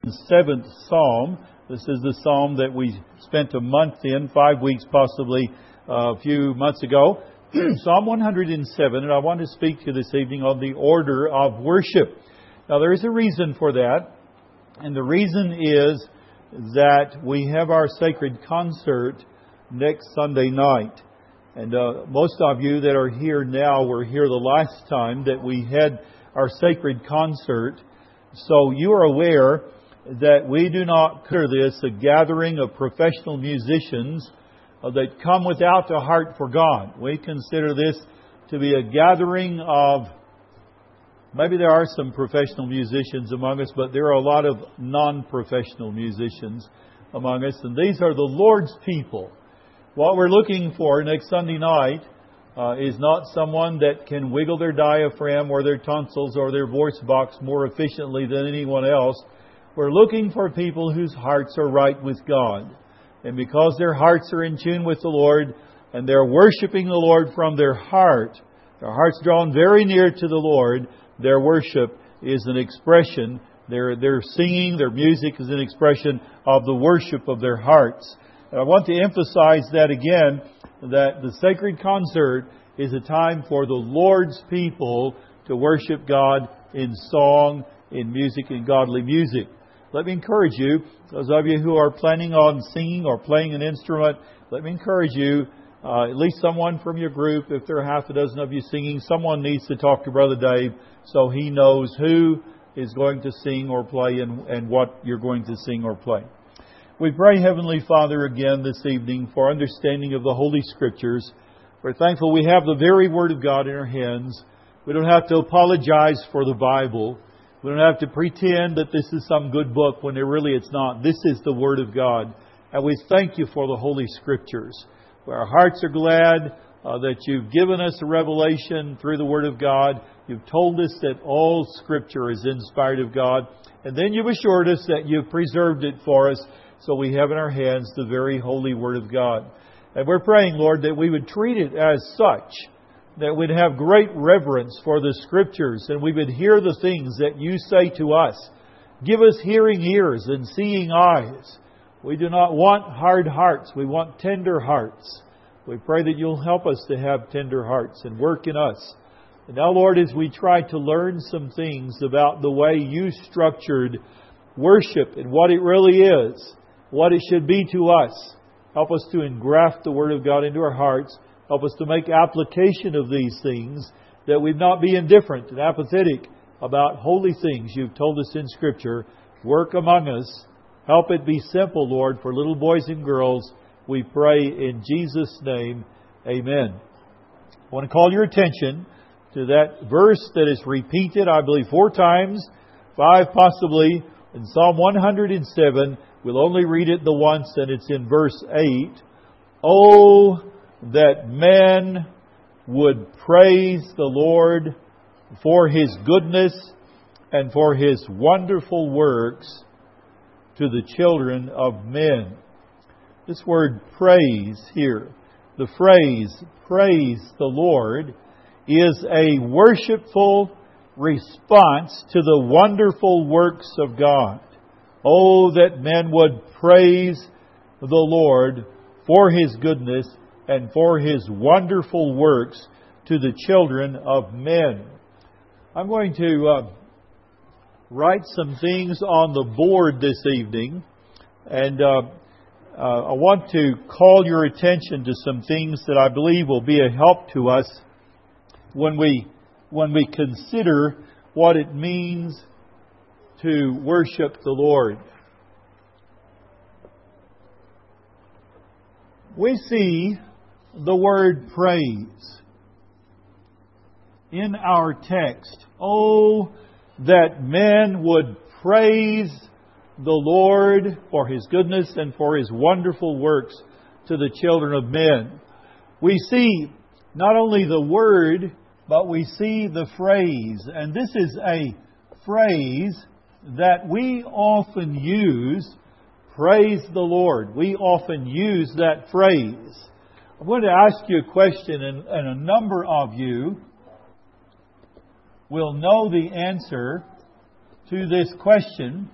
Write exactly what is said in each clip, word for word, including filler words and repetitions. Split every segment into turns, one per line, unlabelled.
seventh Psalm. This is the Psalm that we spent a month in, five weeks possibly, uh, a few months ago. Psalm one hundred seven, and I want to speak to you this evening on the order of worship. Now there is a reason for that, and the reason is that we have our sacred concert next Sunday night. And uh, most of you that are here now were here the last time that we had our sacred concert. So you are aware that we do not consider this a gathering of professional musicians uh, that come without a heart for God. We consider this to be a gathering of, maybe there are some professional musicians among us, but there are a lot of non-professional musicians among us. And these are the Lord's people. What we're looking for next Sunday night uh, is not someone that can wiggle their diaphragm or their tonsils or their voice box more efficiently than anyone else. We're looking for people whose hearts are right with God. And because their hearts are in tune with the Lord and they're worshiping the Lord from their heart, their hearts drawn very near to the Lord, their worship is an expression, their, their singing, their music is an expression of the worship of their hearts. And I want to emphasize that again, that the sacred concert is a time for the Lord's people to worship God in song, in music, in godly music. Let me encourage you, those of you who are planning on singing or playing an instrument, let me encourage you, uh, at least someone from your group, if there are half a dozen of you singing, someone needs to talk to Brother Dave so he knows who is going to sing or play and, and what you're going to sing or play. We pray, Heavenly Father, again this evening for understanding of the Holy Scriptures. We're thankful we have the very Word of God in our hands. We don't have to apologize for the Bible. We don't have to pretend that this is some good book when really it's not. This is the Word of God. And we thank you for the Holy Scriptures. Our hearts are glad uh, that you've given us a revelation through the Word of God. You've told us that all Scripture is inspired of God. And then you've assured us that you've preserved it for us so we have in our hands the very holy Word of God. And we're praying, Lord, that we would treat it as such, that we'd have great reverence for the Scriptures and we would hear the things that you say to us. Give us hearing ears and seeing eyes. We do not want hard hearts. We want tender hearts. We pray that you'll help us to have tender hearts and work in us. And now, Lord, as we try to learn some things about the way you structured worship and what it really is, what it should be to us, help us to engraft the Word of God into our hearts. Help us to make application of these things, that we not be indifferent and apathetic about holy things you've told us in Scripture. Work among us. Help it be simple, Lord, for little boys and girls. We pray in Jesus' name. Amen. I want to call your attention to that verse that is repeated, I believe, four times, five possibly, in Psalm one hundred seven. We'll only read it the once, and it's in verse eight. Oh, that men would praise the Lord for His goodness and for His wonderful works to the children of men. This word praise here, the phrase praise the Lord, is a worshipful response to the wonderful works of God. Oh, that men would praise the Lord for His goodness and for His wonderful works to the children of men. I'm going to uh, write some things on the board this evening, and uh, uh, I want to call your attention to some things that I believe will be a help to us when we when we consider what it means to worship the Lord. We see the word praise in our text. Oh, that men would praise the Lord for His goodness and for His wonderful works to the children of men. We see not only the word, but we see the phrase. And this is a phrase that we often use, praise the Lord. We often use that phrase. I'm going to ask you a question, and, and a number of you will know the answer to this question.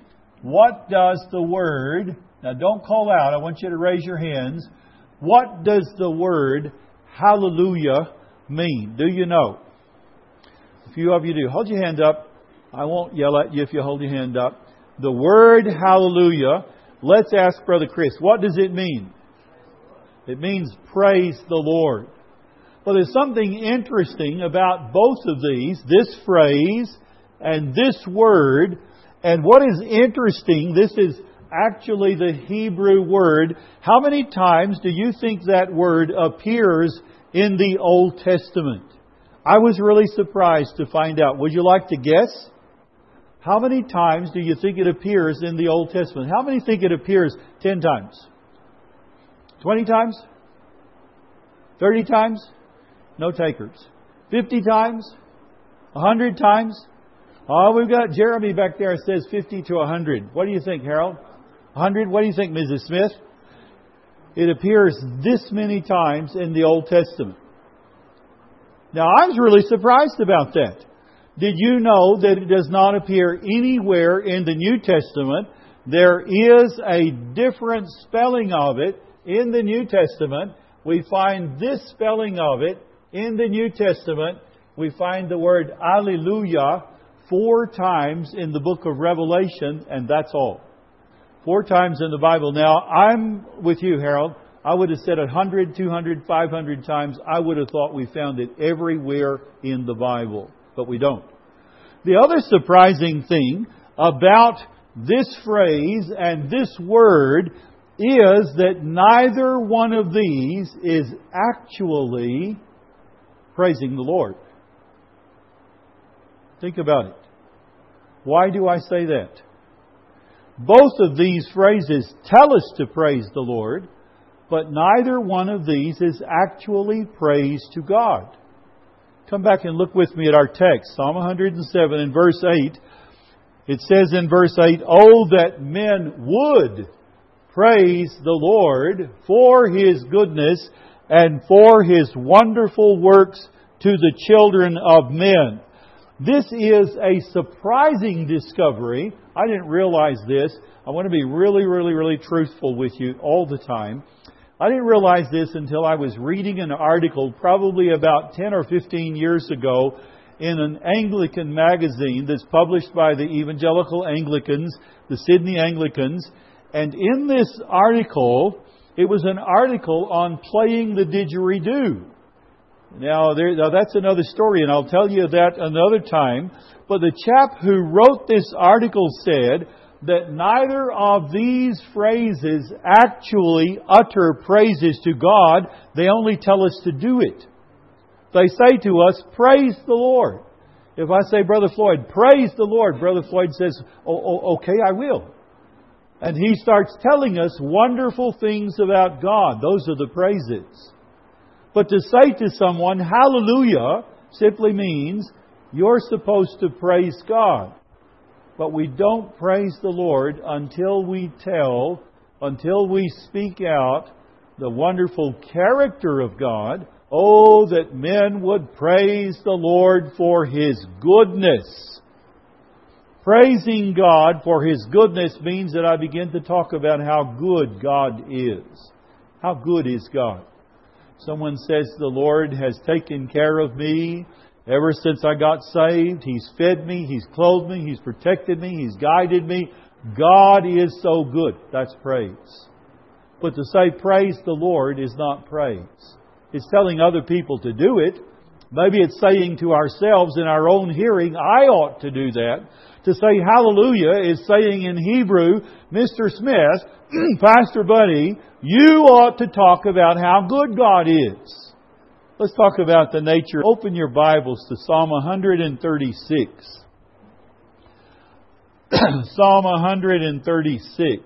What does the word, now don't call out, I want you to raise your hands. What does the word hallelujah mean? Do you know? A few of you do. Hold your hand up. I won't yell at you if you hold your hand up. The word hallelujah, let's ask Brother Chris, what does it mean? It means praise the Lord. Well, there's something interesting about both of these, this phrase and this word. And what is interesting, this is actually the Hebrew word. How many times do you think that word appears in the Old Testament? I was really surprised to find out. Would you like to guess? How many times do you think it appears in the Old Testament? How many think it appears ten times? Twenty times? Thirty times? No takers. Fifty times? A hundred times? Oh, we've got Jeremy back there says fifty to a hundred. What do you think, Harold? A hundred? What do you think, Missus Smith? It appears this many times in the Old Testament. Now, I was really surprised about that. Did you know that it does not appear anywhere in the New Testament? There is a different spelling of it in the New Testament. We find this spelling of it in the New Testament. We find the word Alleluia four times in the book of Revelation, and that's all. Four times in the Bible. Now, I'm with you, Harold. I would have said one hundred, two hundred, five hundred times. I would have thought we found it everywhere in the Bible. But we don't. The other surprising thing about this phrase and this word is that neither one of these is actually praising the Lord. Think about it. Why do I say that? Both of these phrases tell us to praise the Lord, but neither one of these is actually praise to God. Come back and look with me at our text, Psalm one hundred seven and verse eight. It says in verse eight, "Oh, that men would praise the Lord for His goodness and for His wonderful works to the children of men." This is a surprising discovery. I didn't realize this. I want to be really, really, really truthful with you all the time. I didn't realize this until I was reading an article probably about ten or fifteen years ago in an Anglican magazine that's published by the Evangelical Anglicans, the Sydney Anglicans. And in this article, it was an article on playing the didgeridoo. Now, there, now that's another story, and I'll tell you that another time. But the chap who wrote this article said that neither of these phrases actually utter praises to God. They only tell us to do it. They say to us, praise the Lord. If I say, Brother Floyd, praise the Lord, Brother Floyd says, oh, oh, okay, I will. And he starts telling us wonderful things about God. Those are the praises. But to say to someone, hallelujah, simply means you're supposed to praise God. But we don't praise the Lord until we tell, until we speak out the wonderful character of God. Oh, that men would praise the Lord for His goodness. Praising God for His goodness means that I begin to talk about how good God is. How good is God? Someone says, the Lord has taken care of me ever since I got saved. He's fed me, He's clothed me, He's protected me, He's guided me. God is so good. That's praise. But to say praise the Lord is not praise. It's telling other people to do it. Maybe it's saying to ourselves in our own hearing, I ought to do that. To say hallelujah is saying in Hebrew, Mister Smith, Pastor Buddy, you ought to talk about how good God is. Let's talk about the nature. Open your Bibles to Psalm one thirty-six. Psalm one thirty-six.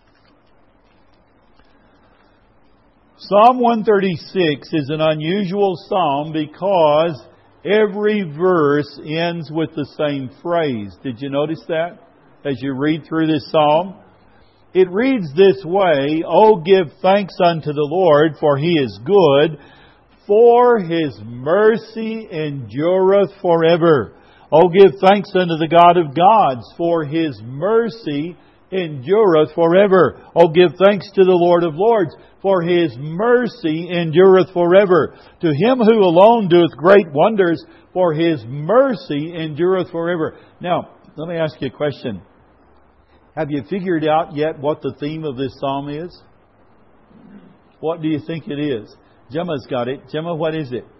Psalm one thirty-six is an unusual psalm because every verse ends with the same phrase. Did you notice that as you read through this psalm? It reads this way, "Oh, give thanks unto the Lord, for He is good, for His mercy endureth forever. Oh, give thanks unto the God of gods, for His mercy endureth forever. Oh, give thanks to the Lord of Lords, for His mercy endureth forever. To Him who alone doeth great wonders, for His mercy endureth forever. Now, let me ask you a question. Have you figured out yet what the theme of this psalm is? What do you think it is? Gemma's got it. Gemma, what is it?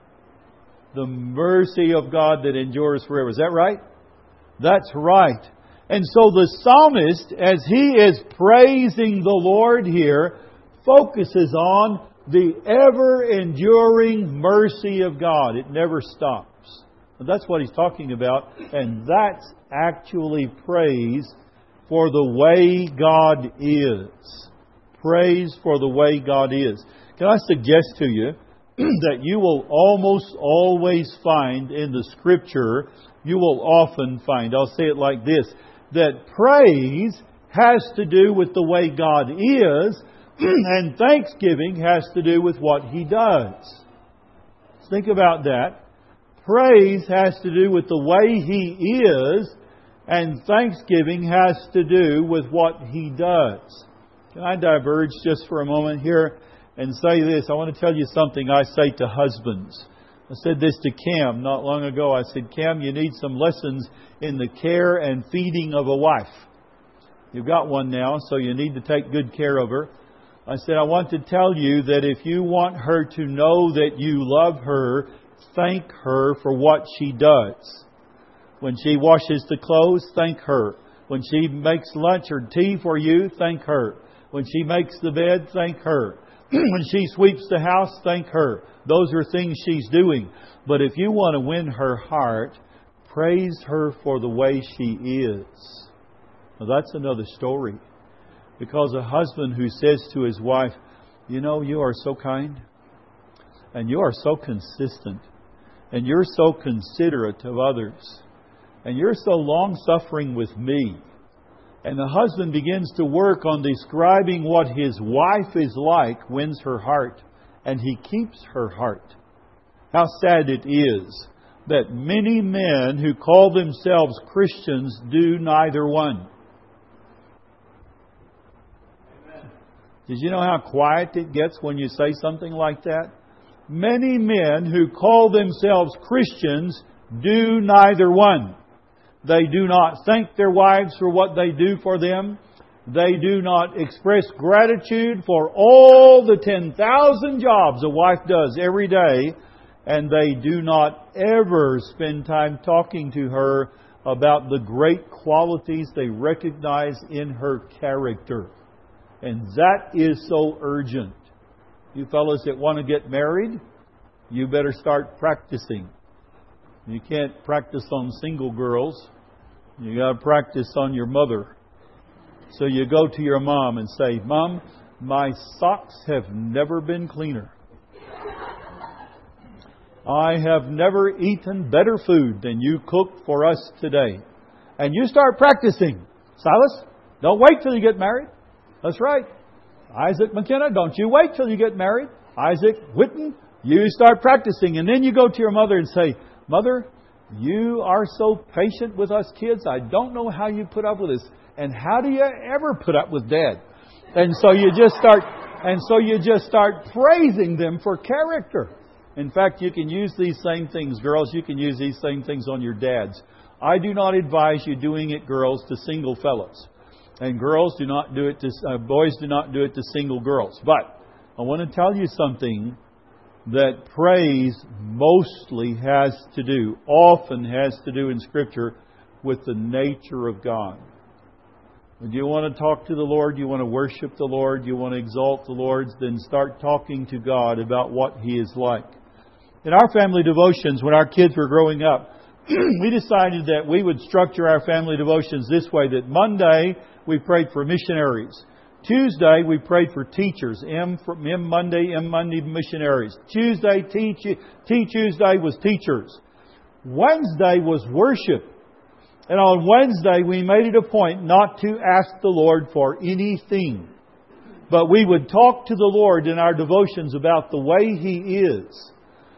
The mercy of God that endures forever. Is that right? That's right. And so the psalmist, as he is praising the Lord here, focuses on the ever-enduring mercy of God. It never stops. And that's what he's talking about. And that's actually praise for the way God is. Praise for the way God is. Can I suggest to you that you will almost always find in the Scripture, you will often find, I'll say it like this, that praise has to do with the way God is, and thanksgiving has to do with what He does. Think about that. Praise has to do with the way He is, and thanksgiving has to do with what He does. Can I diverge just for a moment here and say this? I want to tell you something I say to husbands. I said this to Cam not long ago. I said, Cam, you need some lessons in the care and feeding of a wife. You've got one now, so you need to take good care of her. I said, I want to tell you that if you want her to know that you love her, thank her for what she does. When she washes the clothes, thank her. When she makes lunch or tea for you, thank her. When she makes the bed, thank her. When she sweeps the house, thank her. Those are things she's doing. But if you want to win her heart, praise her for the way she is. Now that's another story. Because a husband who says to his wife, you know, you are so kind, and you are so consistent, and you're so considerate of others, and you're so long-suffering with me. And the husband begins to work on describing what his wife is like, wins her heart, and he keeps her heart. How sad it is that many men who call themselves Christians do neither one. Amen. Did you know how quiet it gets when you say something like that? Many men who call themselves Christians do neither one. They do not thank their wives for what they do for them. They do not express gratitude for all the ten thousand jobs a wife does every day. And they do not ever spend time talking to her about the great qualities they recognize in her character. And that is so urgent. You fellas that want to get married, you better start practicing. You can't practice on single girls. You got to practice on your mother. So you go to your mom and say, Mom, my socks have never been cleaner. I have never eaten better food than you cooked for us today. And you start practicing. Silas, don't wait till you get married. That's right. Isaac McKenna, don't you wait till you get married. Isaac Whitten, you start practicing. And then you go to your mother and say, Mother, you are so patient with us kids. I don't know how you put up with us. And how do you ever put up with Dad? And so you just start, and so you just start praising them for character. In fact, you can use these same things, girls. You can use these same things on your dads. I do not advise you doing it, girls, to single fellows, and girls do not do it to uh, boys do not do it to single girls. But I want to tell you something that praise mostly has to do, often has to do in Scripture with the nature of God. When you want to talk to the Lord, you want to worship the Lord, you want to exalt the Lord, then start talking to God about what He is like. In our family devotions, when our kids were growing up, we decided that we would structure our family devotions this way, that Monday we prayed for missionaries. Tuesday we prayed for teachers. M, for, M Monday, M Monday missionaries. Tuesday, T, T Tuesday was teachers. Wednesday was worship. And on Wednesday we made it a point not to ask the Lord for anything. But we would talk to the Lord in our devotions about the way He is.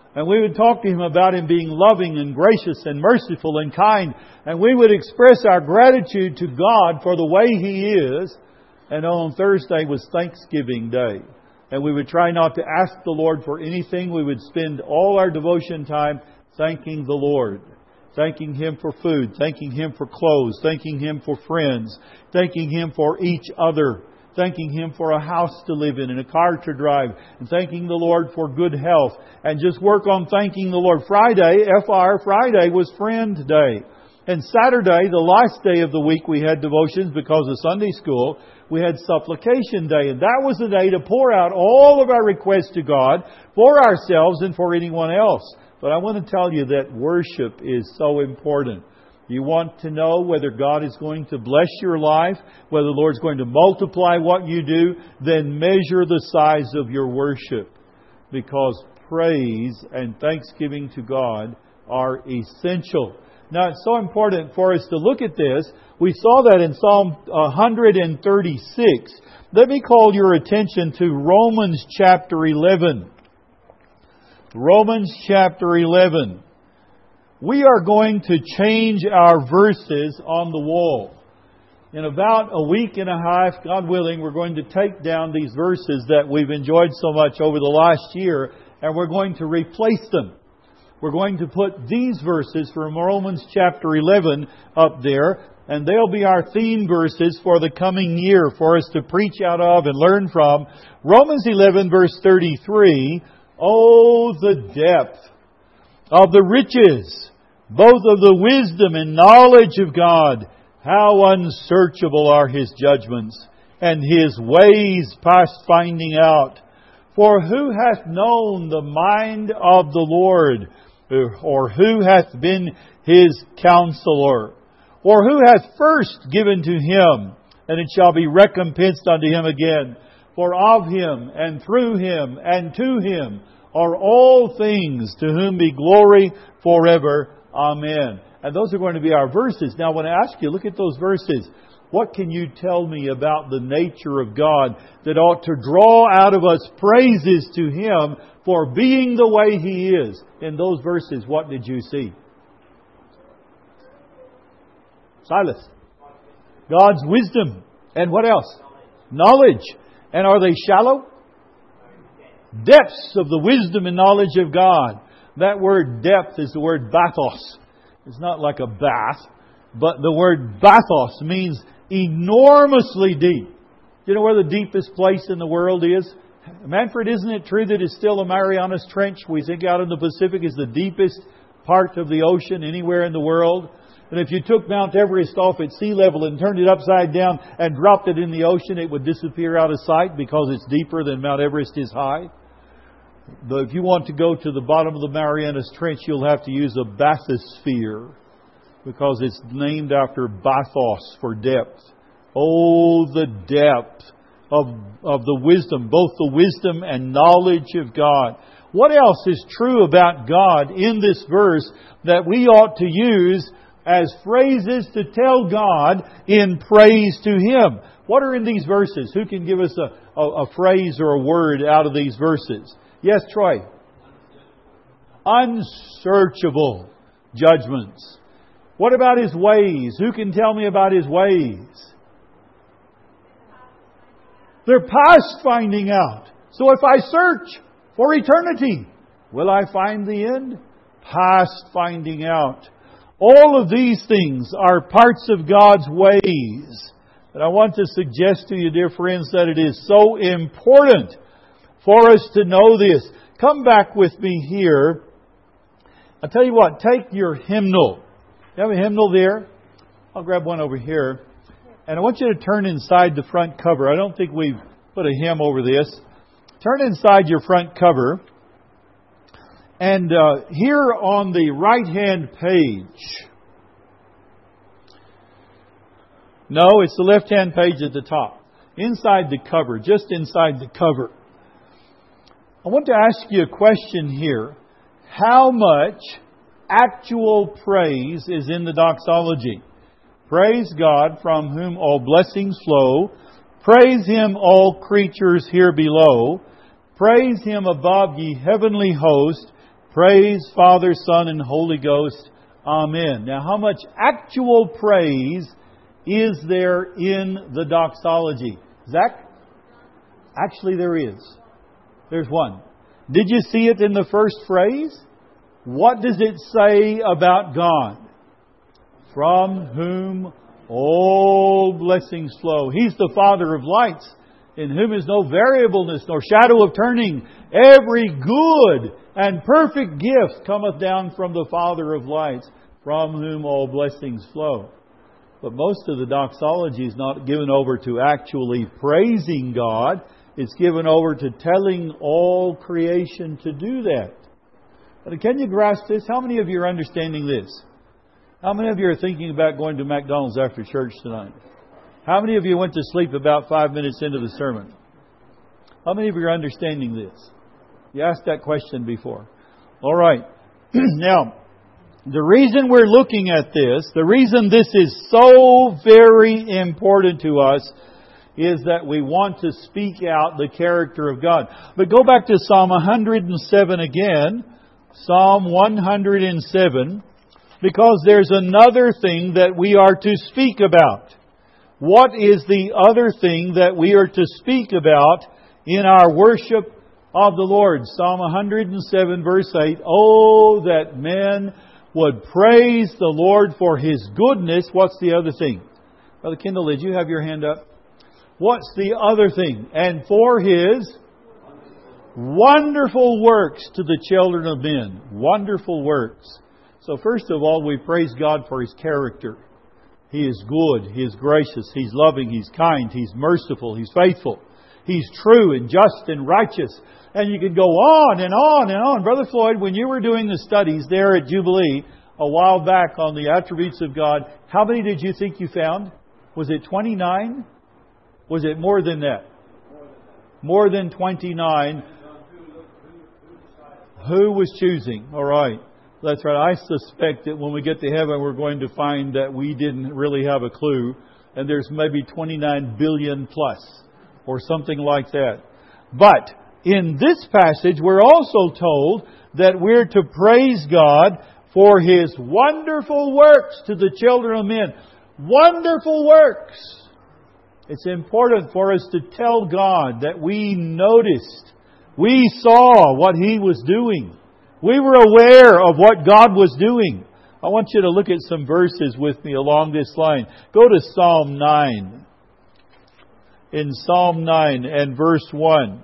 And we would talk to Him about Him being loving and gracious and merciful and kind. And we would express our gratitude to God for the way He is. And on Thursday was Thanksgiving Day. And we would try not to ask the Lord for anything. We would spend all our devotion time thanking the Lord. Thanking Him for food. Thanking Him for clothes. Thanking Him for friends. Thanking Him for each other. Thanking Him for a house to live in and a car to drive. And thanking the Lord for good health. And just work on thanking the Lord. Friday, F R, Friday was Friend Day. And Saturday, the last day of the week, we had devotions because of Sunday school. We had Supplication Day. And that was the day to pour out all of our requests to God for ourselves and for anyone else. But I want to tell you that worship is so important. You want to know whether God is going to bless your life, whether the Lord's going to multiply what you do, then measure the size of your worship. Because praise and thanksgiving to God are essential. Now, it's so important for us to look at this. We saw that in Psalm one thirty-six. Let me call your attention to Romans chapter eleven. Romans chapter eleven. We are going to change our verses on the wall. In about a week and a half, God willing, we're going to take down these verses that we've enjoyed so much over the last year, and we're going to replace them. We're going to put these verses from Romans chapter eleven up there, and they'll be our theme verses for the coming year for us to preach out of and learn from. Romans eleven verse thirty-three, oh, the depth of the riches, both of the wisdom and knowledge of God. How unsearchable are His judgments, and His ways past finding out. For who hath known the mind of the Lord? Or who hath been His counselor? Or who hath first given to Him, and it shall be recompensed unto Him again? For of Him, and through Him, and to Him are all things, to whom be glory forever. Amen. And those are going to be our verses. Now, when I ask you, look at those verses. What can you tell me about the nature of God that ought to draw out of us praises to Him for being the way He is? In those verses, what did you see? Silas. God's wisdom. And what else? Knowledge. And are they shallow? Depths of the wisdom and knowledge of God. That word depth is the word bathos. It's not like a bath, but the word bathos means enormously deep. Do you know where the deepest place in the world is? Manfred, isn't it true that it's still the Marianas Trench? We think out in the Pacific is the deepest part of the ocean anywhere in the world. And if you took Mount Everest off at sea level and turned it upside down and dropped it in the ocean, it would disappear out of sight because it's deeper than Mount Everest is high. But if you want to go to the bottom of the Marianas Trench, you'll have to use a bathysphere because it's named after bathos for depth. Oh, the depth of, of the wisdom, both the wisdom and knowledge of God. What else is true about God in this verse that we ought to use as phrases to tell God in praise to Him? What are in these verses? Who can give us a, a, a phrase or a word out of these verses? Yes, Troy. Unsearchable judgments. What about His ways? Who can tell me about His ways? They're past finding out. So if I search for eternity, will I find the end? Past finding out. All of these things are parts of God's ways. And I want to suggest to you, dear friends, that it is so important for us to know this. Come back with me here. I'll tell you what, take your hymnal. You have a hymnal there? I'll grab one over here. And I want you to turn inside the front cover. I don't think we've put a hymn over this. Turn inside your front cover. And uh, here on the right-hand page. No, it's the left-hand page at the top. Inside the cover, just inside the cover. I want to ask you a question here. How much actual praise is in the doxology? Praise God, from whom all blessings flow. Praise Him, all creatures here below. Praise Him above, ye heavenly host. Praise Father, Son, and Holy Ghost. Amen. Now, how much actual praise is there in the doxology? Zach? Actually, there is. There's one. Did you see it in the first phrase? What does it say about God? From whom all blessings flow. He's the Father of lights, in whom is no variableness nor shadow of turning. Every good and perfect gift cometh down from the Father of lights, from whom all blessings flow. But most of the doxology is not given over to actually praising God. It's given over to telling all creation to do that. But can you grasp this? How many of you are understanding this? How many of you are thinking about going to McDonald's after church tonight? How many of you went to sleep about five minutes into the sermon? How many of you are understanding this? You asked that question before. All right. Now, the reason we're looking at this, the reason this is so very important to us, is that we want to speak out the character of God. But go back to Psalm one hundred seven again. Psalm one hundred seven. Because there's another thing that we are to speak about. What is the other thing that we are to speak about in our worship of the Lord? Psalm one hundred seven verse eight. Oh, that men would praise the Lord for His goodness. What's the other thing? Brother Kendall, did you have your hand up? What's the other thing? And for His wonderful works to the children of men. Wonderful works. So first of all, we praise God for His character. He is good. He is gracious. He's loving. He's kind. He's merciful. He's faithful. He's true and just and righteous. And you can go on and on and on. Brother Floyd, when you were doing the studies there at Jubilee a while back on the attributes of God, how many did you think you found? Was it twenty-nine? Was it more than that? More than twenty-nine. Who was choosing? All right. That's right. I suspect that when we get to heaven, we're going to find that we didn't really have a clue. And there's maybe twenty-nine billion plus or something like that. But in this passage, we're also told that we're to praise God for His wonderful works to the children of men. Wonderful works. It's important for us to tell God that we noticed, we saw what He was doing. We were aware of what God was doing. I want you to look at some verses with me along this line. Go to Psalm nine. In Psalm nine and verse one.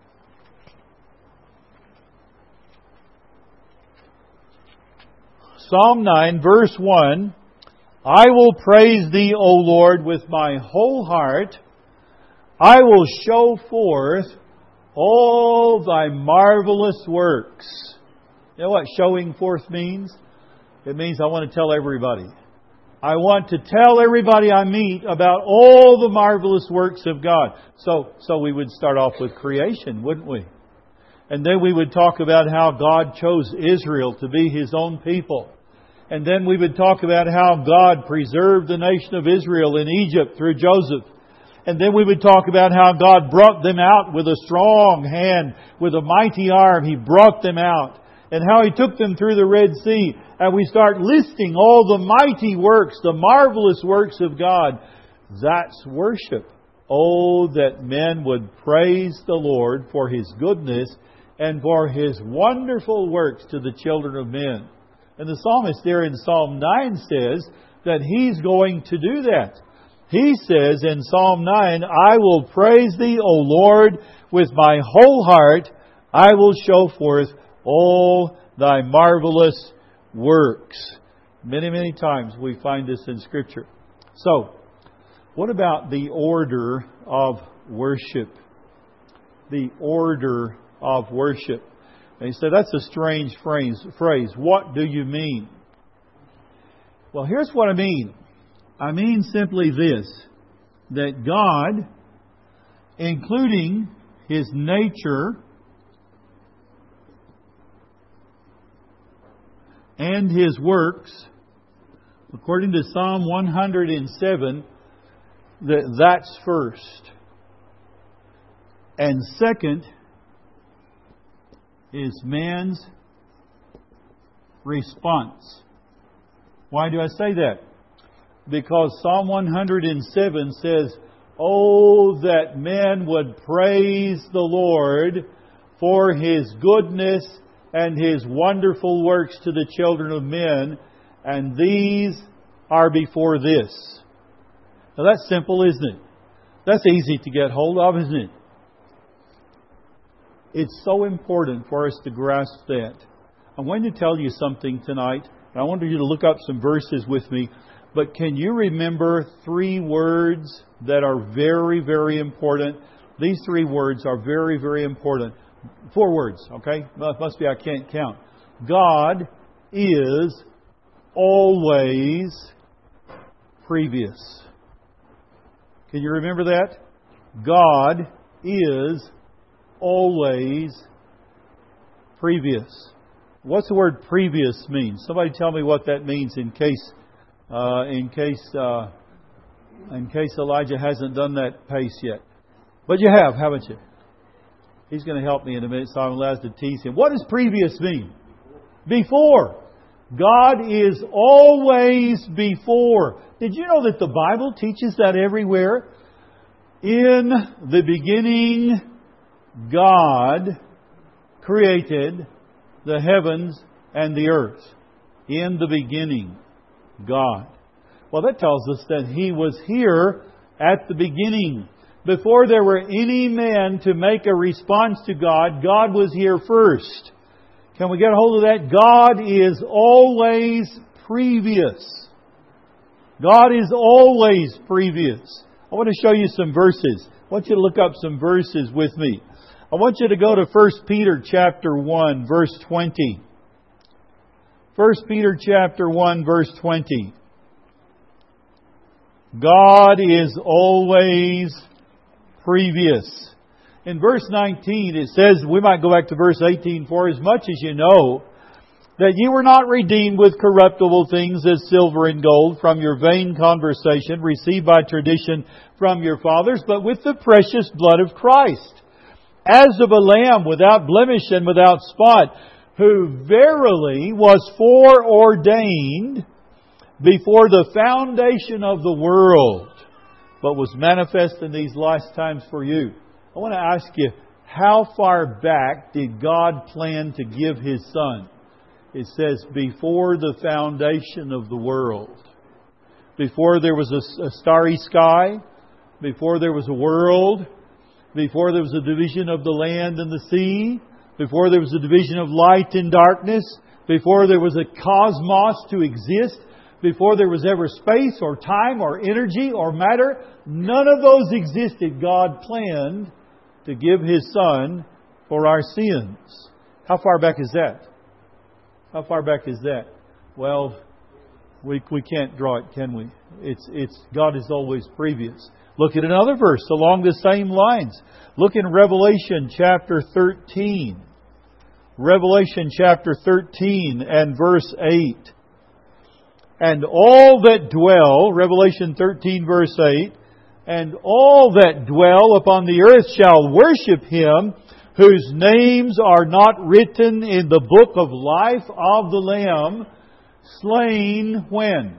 Psalm nine, verse one. I will praise Thee, O Lord, with my whole heart. I will show forth all Thy marvelous works. You know what showing forth means? It means I want to tell everybody. I want to tell everybody I meet about all the marvelous works of God. So, so we would start off with creation, wouldn't we? And then we would talk about how God chose Israel to be His own people. And then we would talk about how God preserved the nation of Israel in Egypt through Joseph. And then we would talk about how God brought them out with a strong hand, with a mighty arm. He brought them out. And how He took them through the Red Sea. And we start listing all the mighty works, the marvelous works of God. That's worship. Oh, that men would praise the Lord for His goodness and for His wonderful works to the children of men. And the psalmist there in Psalm nine says that he's going to do that. He says in Psalm nine, I will praise Thee, O Lord, with my whole heart. I will show forth all Thy marvelous works. Many, many times we find this in Scripture. So, what about the order of worship? The order of worship. And he said, that's a strange phrase. phrase. What do you mean? Well, here's what I mean. I mean simply this, that God, including His nature and His works, according to Psalm one hundred seven, that that's first. And second is man's response. Why do I say that? Because Psalm one hundred seven says, "Oh, that men would praise the Lord for His goodness and His wonderful works to the children of men, and these are before this." Now that's simple, isn't it? That's easy to get hold of, isn't it? It's so important for us to grasp that. I'm going to tell you something tonight. I want you to look up some verses with me. But can you remember three words that are very, very important? These three words are very, very important. Four words, okay? Well, it must be I can't count. God is always previous. Can you remember that? God is always previous. What's the word previous mean? Somebody tell me what that means in case uh, in case uh, in case Elijah hasn't done that pace yet. But you have, haven't you? He's going to help me in a minute, so I'm allowed to tease him. What does previous mean? Before. God is always before. Did you know that the Bible teaches that everywhere? In the beginning, God created the heavens and the earth. In the beginning, God. Well, that tells us that He was here at the beginning. Before there were any men to make a response to God, God was here first. Can we get a hold of that? God is always previous. God is always previous. I want to show you some verses. I want you to look up some verses with me. I want you to go to First Peter chapter one, verse twenty. First Peter chapter one, verse twenty. God is always previous. In verse nineteen, it says, we might go back to verse eighteen, "For as much as you know that you were not redeemed with corruptible things as silver and gold from your vain conversation received by tradition from your fathers, but with the precious blood of Christ, as of a lamb without blemish and without spot, who verily was foreordained before the foundation of the world, but was manifest in these last times for you." I want to ask you, how far back did God plan to give His Son? It says, before the foundation of the world. Before there was a, a starry sky, before there was a world, before there was a division of the land and the sea, before there was a division of light and darkness, before there was a cosmos to exist, before there was ever space or time or energy or matter, none of those existed. God planned to give His Son for our sins. How far back is that? How far back is that? Well, we we can't draw it, can we? It's it's God is always previous. Look at another verse along the same lines. Look in Revelation chapter thirteen. Revelation chapter thirteen and verse eight. "And all that dwell," Revelation thirteen verse eight, "and all that dwell upon the earth shall worship Him, whose names are not written in the book of life of the Lamb, slain" when?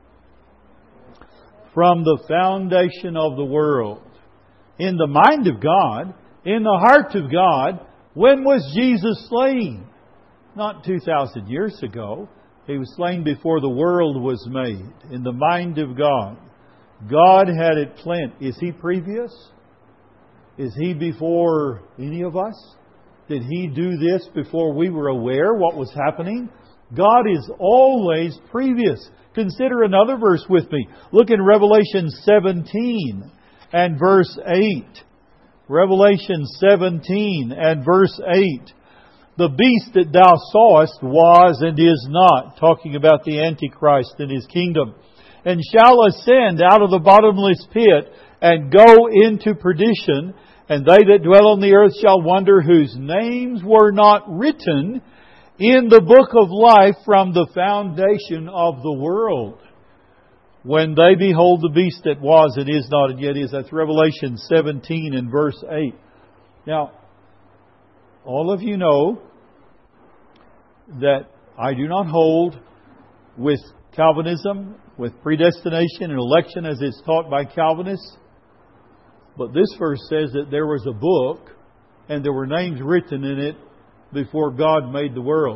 From the foundation of the world. In the mind of God, in the heart of God, when was Jesus slain? Not two thousand years ago. He was slain before the world was made. In the mind of God. God had it planned. Is He previous? Is He before any of us? Did He do this before we were aware what was happening? God is always previous. Consider another verse with me. Look in Revelation seventeen and verse eight. Revelation seventeen and verse eight. "The beast that thou sawest was and is not," talking about the Antichrist and his kingdom, "and shall ascend out of the bottomless pit and go into perdition, and they that dwell on the earth shall wonder whose names were not written in the book of life from the foundation of the world, when they behold the beast that was and is not and yet is." That's Revelation seventeen and verse eight. Now, all of you know that I do not hold with Calvinism, with predestination and election as it's taught by Calvinists. But this verse says that there was a book and there were names written in it before God made the world.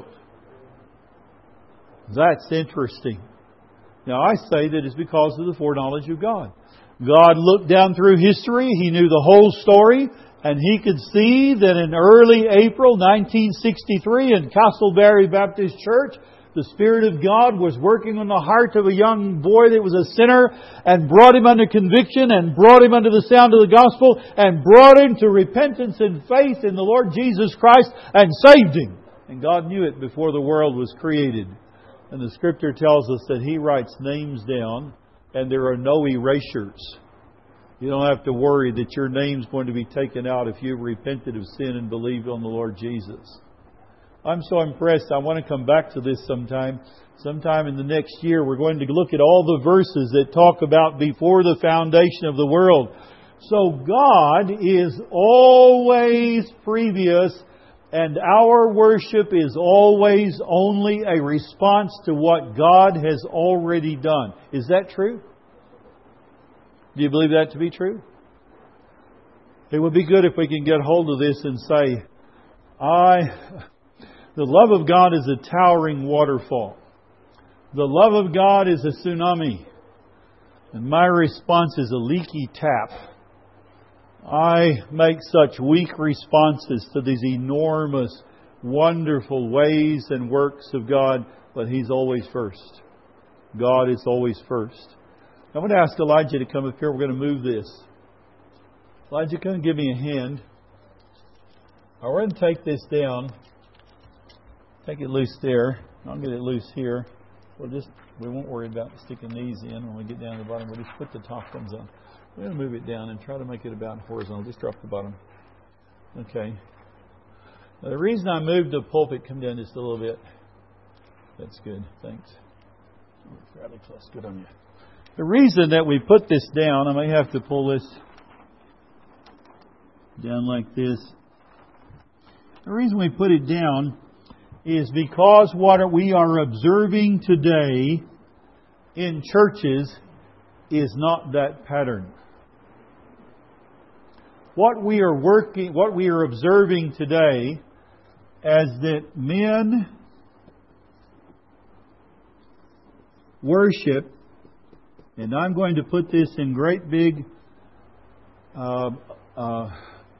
That's interesting. Now I say that it's because of the foreknowledge of God. God looked down through history. He knew the whole story. And He could see that in early April nineteen sixty-three in Castleberry Baptist Church, the Spirit of God was working on the heart of a young boy that was a sinner and brought him under conviction and brought him under the sound of the gospel and brought him to repentance and faith in the Lord Jesus Christ and saved him. And God knew it before the world was created. And the Scripture tells us that He writes names down and there are no erasures. You don't have to worry that your name's going to be taken out if you've repented of sin and believed on the Lord Jesus. I'm so impressed. I want to come back to this sometime. Sometime in the next year, we're going to look at all the verses that talk about before the foundation of the world. So God is always previous, and our worship is always only a response to what God has already done. Is that true? Do you believe that to be true? It would be good if we can get hold of this and say, I... The love of God is a towering waterfall. The love of God is a tsunami. And my response is a leaky tap. I make such weak responses to these enormous, wonderful ways and works of God, but He's always first. God is always first. I'm going to ask Elijah to come up here. We're going to move this. Elijah, come and give me a hand. I want to take this down. Take it loose there. I'll get it loose here. We'll just, we won't worry about sticking these in when we get down to the bottom. We'll just put the top ones on. We're going to move it down and try to make it about horizontal. Just drop the bottom. Okay. Now, the reason I moved the pulpit, come down just a little bit. That's good. Thanks. Fairly close. Good on you. The reason that we put this down, I may have to pull this down like this. The reason we put it down is because what we are observing today in churches is not that pattern. What we are working, what we are observing today, as that men worship, and I'm going to put this in great big uh, uh,